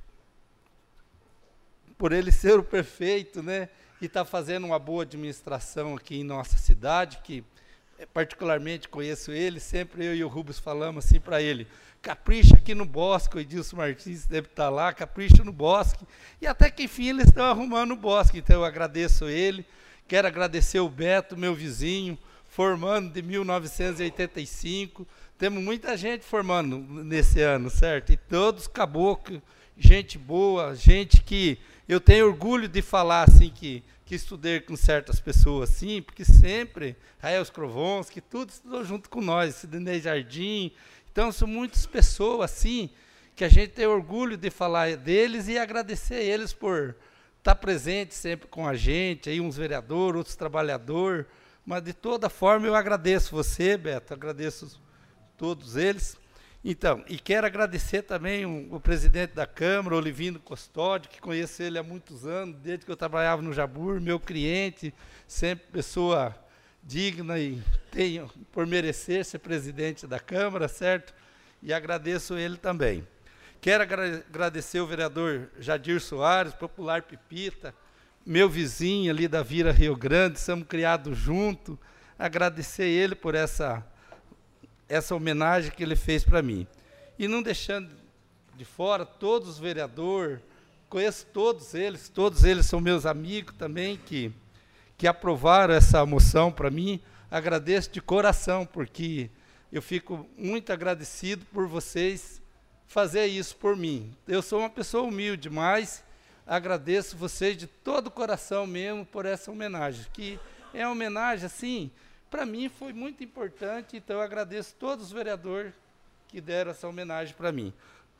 por ele ser o prefeito, né, e estar tá fazendo uma boa administração aqui em nossa cidade, que particularmente conheço ele, sempre eu e o Rubens falamos assim para ele, capricha aqui no Bosque, o Edilson Martins deve estar lá, capricha no Bosque, e até que enfim eles estão arrumando o Bosque, então eu agradeço ele, quero agradecer o Beto, meu vizinho, formando de mil novecentos e oitenta e cinco, temos muita gente formando nesse ano, certo? E todos caboclos, gente boa, gente que eu tenho orgulho de falar assim que que estudei com certas pessoas assim, porque sempre, Rael Skrovonsky, tudo estudou junto com nós, Sidney Jardim, então são muitas pessoas assim, que a gente tem orgulho de falar deles e agradecer a eles por estar presente sempre com a gente, aí uns vereadores, outros trabalhadores, mas de toda forma eu agradeço você, Beto, agradeço todos eles. Então, e quero agradecer também o, o presidente da Câmara, Olivino Custódio, que conheço ele há muitos anos, desde que eu trabalhava no Jabur, meu cliente, sempre pessoa digna e tenho por merecer ser presidente da Câmara, certo? E agradeço ele também. Quero agra agradecer o vereador Jadir Soares, popular Pipita, meu vizinho ali da Vila Rio Grande, somos criados juntos, agradecer ele por essa... essa homenagem que ele fez para mim. E não deixando de fora todos os vereadores, conheço todos eles, todos eles são meus amigos também, que, que aprovaram essa moção para mim, agradeço de coração, porque eu fico muito agradecido por vocês fazer isso por mim. Eu sou uma pessoa humilde, mas agradeço vocês de todo o coração mesmo por essa homenagem, que é uma homenagem assim, para mim foi muito importante, então eu agradeço todos os vereadores que deram essa homenagem para mim.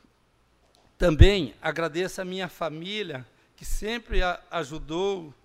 Também agradeço a minha família, que sempre a ajudou,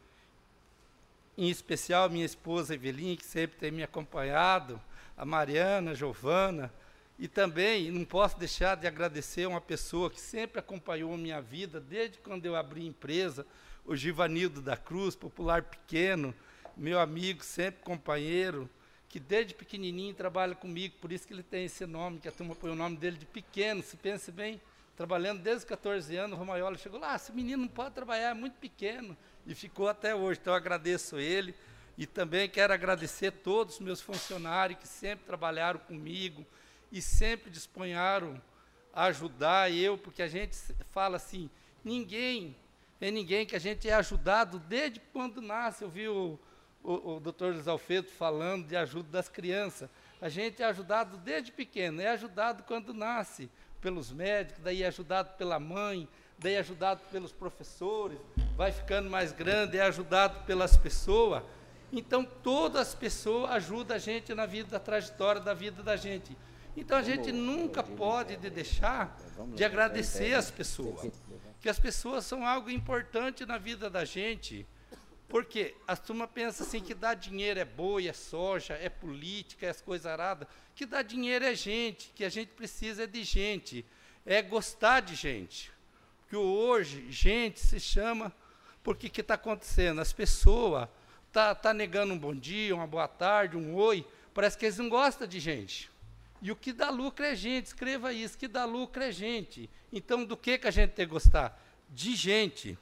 em especial a minha esposa Evelyn, que sempre tem me acompanhado, a Mariana, a Giovana, e também não posso deixar de agradecer uma pessoa que sempre acompanhou a minha vida, desde quando eu abri a empresa, o Givanildo da Cruz, popular pequeno, meu amigo, sempre companheiro, que desde pequenininho trabalha comigo, por isso que ele tem esse nome, que a turma põe o nome dele de pequeno, se pense bem, trabalhando desde os catorze anos, o Romaiola chegou lá, ah, esse menino não pode trabalhar, é muito pequeno, e ficou até hoje, então eu agradeço ele, e também quero agradecer todos os meus funcionários que sempre trabalharam comigo, e sempre disponharam a ajudar eu, porque a gente fala assim, ninguém, é ninguém que a gente é ajudado desde quando nasce, eu vi o O, o doutor Luiz Alfredo falando de ajuda das crianças. A gente é ajudado desde pequeno, é ajudado quando nasce pelos médicos, daí é ajudado pela mãe, daí é ajudado pelos professores, vai ficando mais grande, é ajudado pelas pessoas. Então, todas as pessoas ajudam a gente na vida, da trajetória da vida da gente. Então, a gente nunca pode deixar de agradecer as pessoas, que as pessoas são algo importante na vida da gente. Porque a turma pensa assim que dar dinheiro é boi, é soja, é política, é as coisas aradas. Que dar dinheiro é gente, que a gente precisa é de gente, é gostar de gente. Porque hoje, gente se chama, porque o que está acontecendo? As pessoas estão tá, tá negando um bom dia, uma boa tarde, um oi, parece que eles não gostam de gente. E o que dá lucro é gente, escreva isso, o que dá lucro é gente. Então, do que, que a gente tem que gostar? De gente.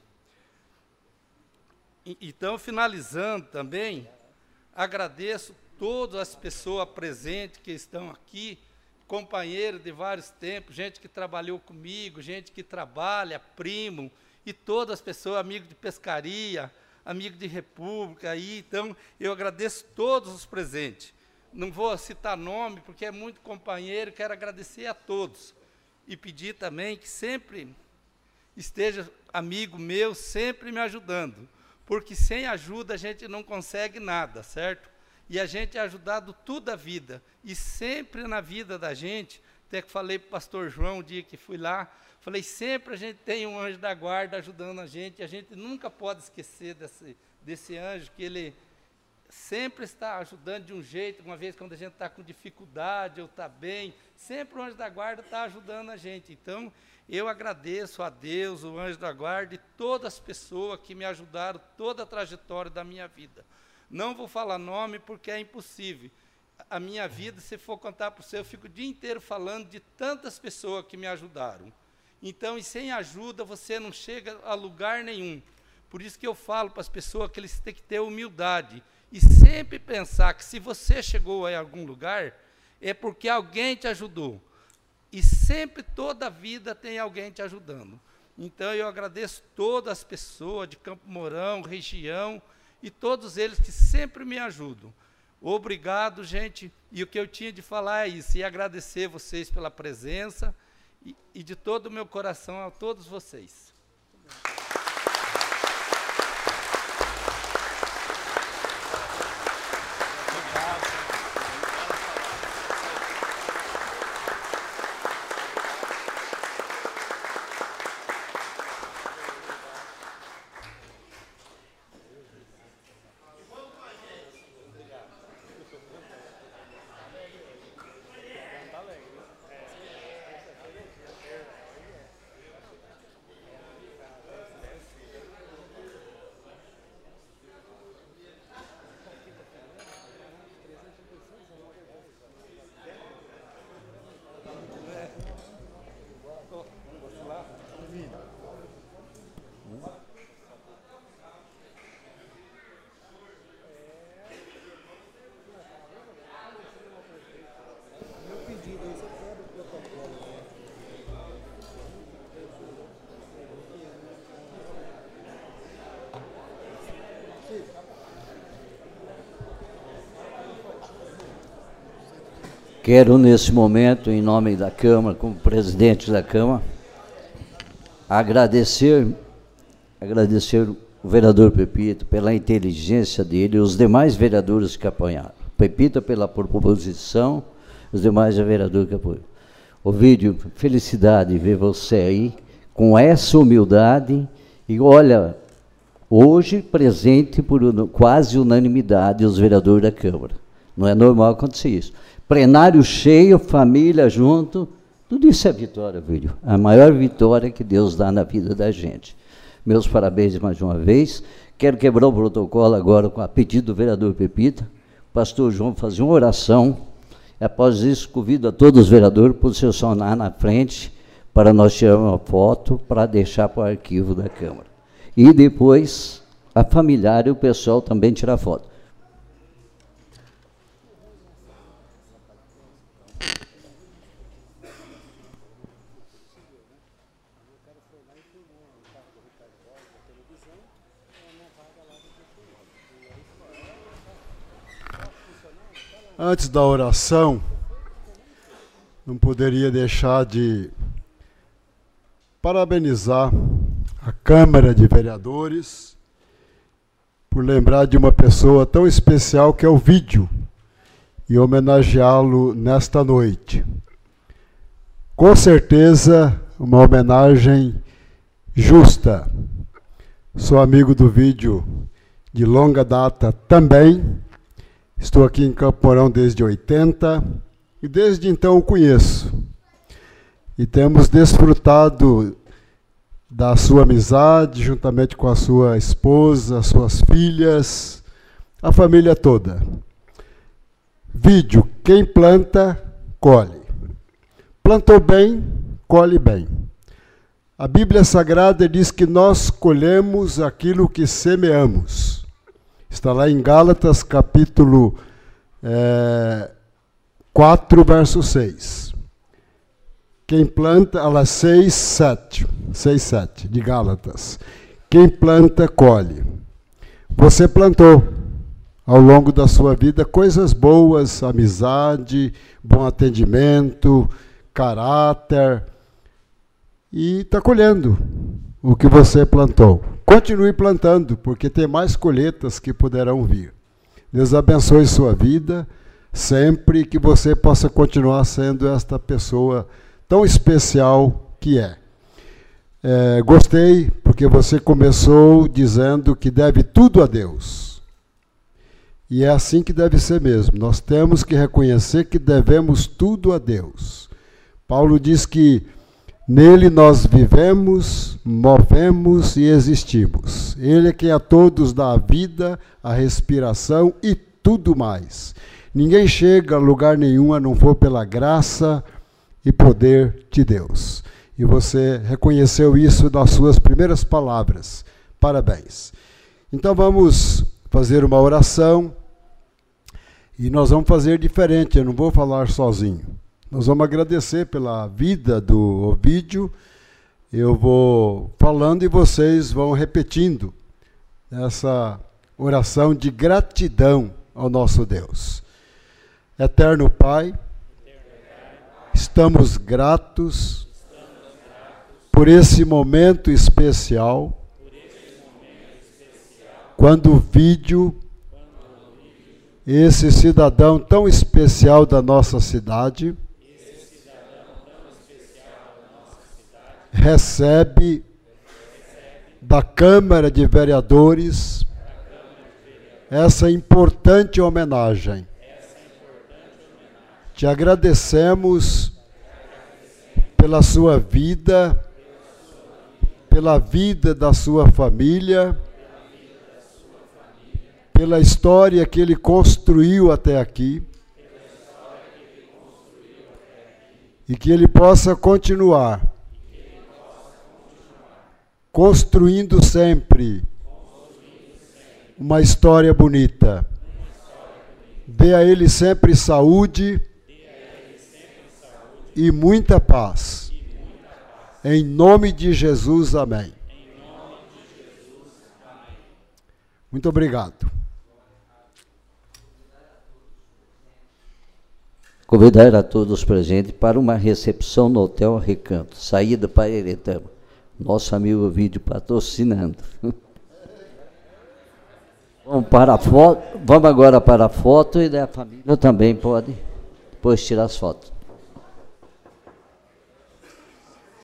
Então, finalizando também, agradeço todas as pessoas presentes que estão aqui, companheiros de vários tempos, gente que trabalhou comigo, gente que trabalha, primo, e todas as pessoas, amigos de pescaria, amigos de república, aí, então, eu agradeço todos os presentes. não vou citar nome, porque é muito companheiro, quero agradecer a todos. E pedir também que sempre esteja amigo meu, sempre me ajudando. Porque sem ajuda a gente não consegue nada, certo? E a gente é ajudado toda a vida. E sempre na vida da gente, até que falei para o pastor João, o dia que fui lá, falei, sempre a gente tem um anjo da guarda ajudando a gente, e a gente nunca pode esquecer desse, desse anjo, que ele sempre está ajudando de um jeito, uma vez quando a gente está com dificuldade ou está bem, sempre o anjo da guarda está ajudando a gente. Então, eu agradeço a Deus, o anjo da guarda e todas as pessoas que me ajudaram toda a trajetória da minha vida. Não vou falar nome porque é impossível. A minha vida, se for contar para você, eu fico o dia inteiro falando de tantas pessoas que me ajudaram. Então, e sem ajuda, você não chega a lugar nenhum. Por isso que eu falo para as pessoas que eles têm que ter humildade e sempre pensar que se você chegou a algum lugar, é porque alguém te ajudou. E sempre, toda a vida, tem alguém te ajudando. Então, eu agradeço todas as pessoas de Campo Mourão, região, e todos eles que sempre me ajudam. Obrigado, gente. E o que eu tinha de falar é isso, e agradecer vocês pela presença, e, e de todo o meu coração a todos vocês. Quero, nesse momento, em nome da Câmara, como presidente da Câmara, agradecer, agradecer o vereador Pepito pela inteligência dele e os demais vereadores que apoiaram. Pepito pela proposição, os demais vereadores que apoiaram. Ovídio, felicidade ver você aí, com essa humildade, e olha, hoje presente por quase unanimidade os vereadores da Câmara. Não é normal acontecer isso. Plenário cheio, família junto, tudo isso é vitória, filho. A maior vitória que Deus dá na vida da gente. Meus parabéns mais uma vez. Quero quebrar o protocolo agora com a pedido do vereador Pepita. O pastor João fazer uma oração. Após isso, convido a todos os vereadores a posicionar na frente para nós tirarmos uma foto para deixar para o arquivo da Câmara. E depois, a familiar e o pessoal também tirar foto. Antes da oração, não poderia deixar de parabenizar a Câmara de Vereadores por lembrar de uma pessoa tão especial que é o Vídeo e homenageá-lo nesta noite. Com certeza, uma homenagem justa. Sou amigo do Vídeo de longa data também. Estou aqui em Campo Mourão desde oitenta e desde então o conheço. E temos desfrutado da sua amizade, juntamente com a sua esposa, as suas filhas, a família toda. Vídeo, quem planta, colhe. Plantou bem, colhe bem. A Bíblia Sagrada diz que nós colhemos aquilo que semeamos. Está lá em Gálatas, capítulo é, quatro, verso seis. Quem planta, ela seis, sete, seis, sete, de Gálatas. Quem planta, colhe. Você plantou ao longo da sua vida coisas boas, amizade, bom atendimento, caráter, e está colhendo o que você plantou. Continue plantando, porque tem mais colheitas que poderão vir. Deus abençoe sua vida, sempre que você possa continuar sendo esta pessoa tão especial que é. É, gostei, porque você começou dizendo que deve tudo a Deus. E é assim que deve ser mesmo. Nós temos que reconhecer que devemos tudo a Deus. Paulo diz que nele nós vivemos, movemos e existimos. Ele é quem a todos dá a vida, a respiração e tudo mais. Ninguém chega a lugar nenhum a não for pela graça e poder de Deus. E você reconheceu isso nas suas primeiras palavras. Parabéns. Então vamos fazer uma oração e nós vamos fazer diferente, eu não vou falar sozinho. Nós vamos agradecer pela vida do Ovídio. Eu vou falando e vocês vão repetindo essa oração de gratidão ao nosso Deus. Eterno Pai, estamos gratos por esse momento especial, quando o vídeo, esse cidadão tão especial da nossa cidade, recebe da Câmara de Vereadores essa importante homenagem. Te agradecemos pela sua vida, pela vida da sua família, pela história que ele construiu até aqui, e que ele possa continuar construindo sempre uma história bonita. Dê a ele sempre saúde e muita paz. Em nome de Jesus, amém. Muito obrigado. Convidar a todos presentes para uma recepção no Hotel Recanto, saída para Eretama. Nosso amigo Ovídio patrocinando. Vamos, para a foto, vamos agora para a foto e a família também pode depois tirar as fotos.